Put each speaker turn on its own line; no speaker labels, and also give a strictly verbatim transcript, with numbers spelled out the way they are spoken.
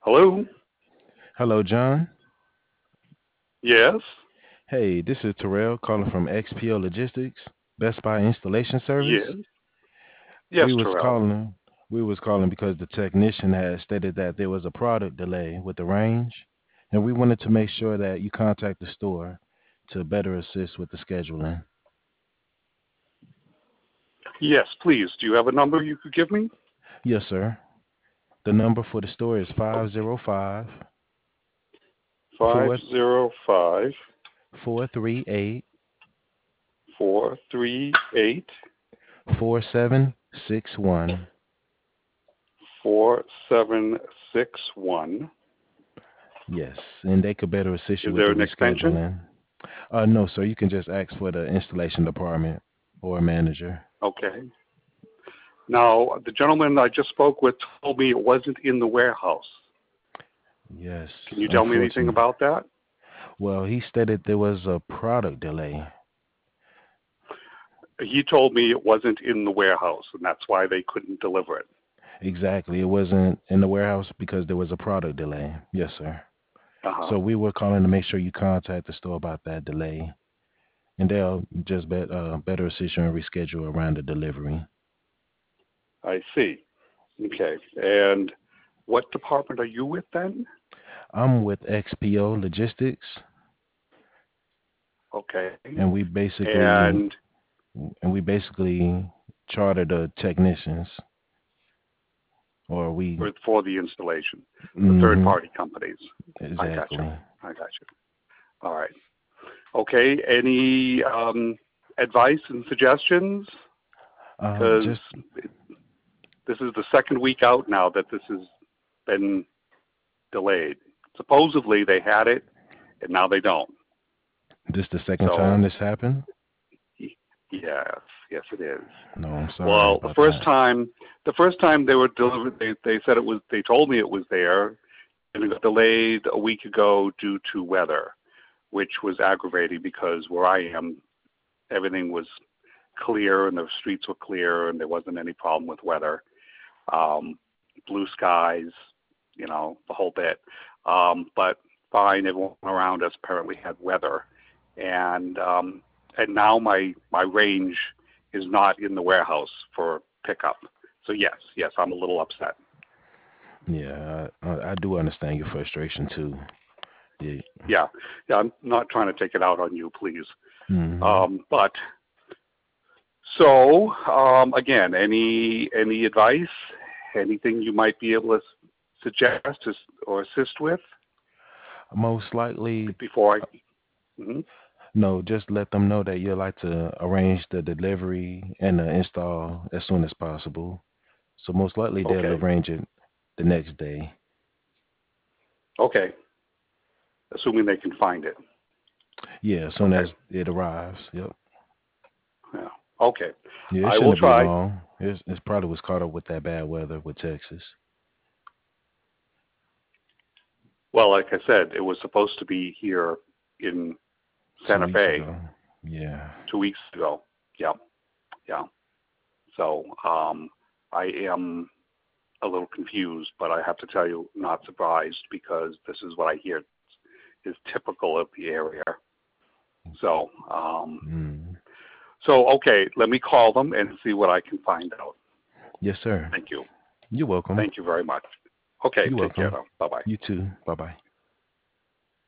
Hello?
Hello, John.
Yes?
Hey, this is Terrell calling from X P O Logistics, Best Buy Installation Service.
Yes? Yes,
We was
Terrell.
calling we was calling because the technician had stated that there was a product delay with the range, and we wanted to make sure that you contact the store to better assist with the scheduling.
Yes, please. Do you have a number you could give me?
Yes, sir. The number for the store is
Oh,
five zero five
five
four
zero five
four three eight
four three eight
four seven six one.
four seven six one.
Yes, and they could better assist you
Is
with
there
the
an extension?
rescheduling. Uh, no, sir. You can just ask for the installation department or a manager.
Okay. Now, the gentleman I just spoke with told me it wasn't in the warehouse.
Yes,
Can you tell me anything
unfortunately.
about that?
Well, he stated there was a product delay.
He told me it wasn't in the warehouse, and that's why they couldn't deliver it.
Exactly. It wasn't in the warehouse because there was a product delay. Yes, sir.
Uh-huh.
So we were calling to make sure you contact the store about that delay, and they'll just bet, uh, better assist you and reschedule around the delivery.
I see. Okay. And what department are you with then?
I'm with X P O Logistics,
Okay.
and we basically
And
and we basically charter the technicians, or we.
for, for the installation, the third
Hmm.
party companies. I got you.
Exactly.
I got you. All right. Okay. Any um, advice and suggestions?
Um,
Because
just
this is the second week out now that this has been delayed. Supposedly they had it, and now they don't.
this the second time
So
this happened.
yes, yes, it is.
No, I'm sorry
Well, the
about
first
that.
time, the first time they were delivered, they they said it was. They told me it was there, and it got delayed a week ago due to weather, which was aggravating because where I am, everything was clear and the streets were clear and there wasn't any problem with weather. Um, blue skies, you know, the whole bit. Um, but fine, everyone around us apparently had weather, and um, and now my my range is not in the warehouse for pickup. So yes, yes, I'm a little upset.
Yeah, I, I I do understand your frustration too. Yeah.
Yeah, yeah, I'm not trying to take it out on you, please.
Hmm.
Um, but so um, again, any any advice, anything you might be able to suggest or assist with
Most likely,
before
uh,
I. Mhm.
no. Just let them know that you'd like to arrange the delivery and the install as soon as possible. So most likely they'll
Okay,
arrange it the next day.
okay, assuming they can find it.
Yeah, as soon
Okay,
as it arrives. Yep.
yeah, okay.
Yeah, it
I will
shouldn't be
try.
long. It's, it's probably was caught up with that bad weather with Texas.
Well, like I said, it was supposed to be here in
Two
Santa
weeks
Fe
ago. Yeah.
two weeks ago. Yeah, yeah. So um, I am a little confused, but I have to tell you, not surprised because this is what I hear is typical of the area. So, um,
Mm.
so okay, let me call them and see what I can find out.
Yes, sir.
Thank you.
You're welcome.
Thank you very much. Okay,
You're
take care
welcome.
now. Bye bye.
You too. Bye bye.